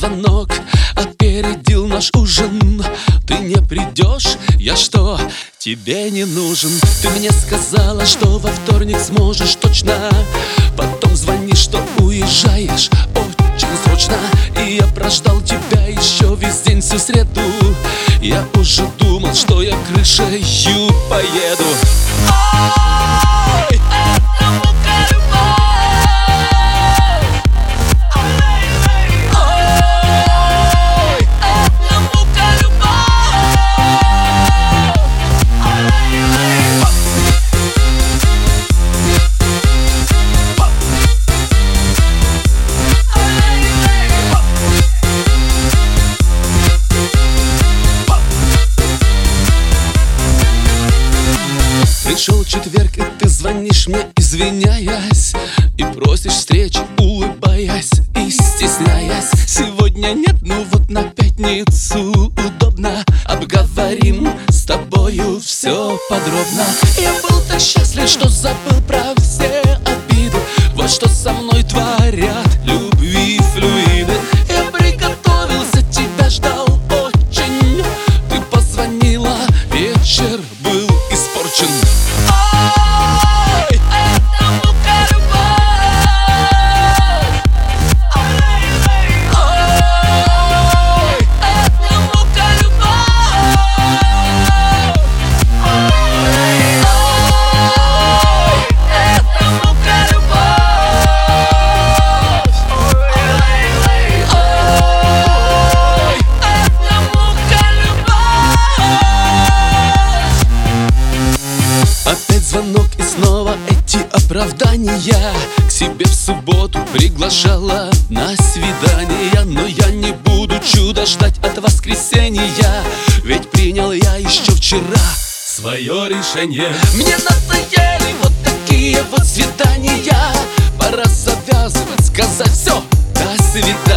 звонок опередил наш ужин. Ты не придешь, я что, тебе не нужен? Ты мне сказала, что во вторник сможешь точно. Потом звонишь, что уезжаешь очень срочно. И я прождал тебя еще весь день, всю среду. Я уже думал, что я крышею поеду. Ой, это мука любовь. Ой, это мука любовь. Пришел четверг, и ты звонишь мне, извиняясь, и просишь встречи, улыбаясь и стесняясь. Сегодня нет, ну вот на пятницу удобно. Обговорим с тобою все подробно. Я был так счастлив, что забыл про все обиды. Вот что со мной творят любви флюиды. Я приготовился, тебя ждал очень. Ты позвонила, вечер был испорчен. Ой, это мука любовь. Ой, это мука любовь. Ой, это мука любовь. Ой, это мука любовь. Опять звонок и снова эти оправдания. К себе в субботу приглашала на свидание. Но я не буду чуда ждать от воскресенья, ведь принял я еще вчера свое решение. Мне надоели вот такие вот свидания. Пора завязывать, сказать все, до свидания.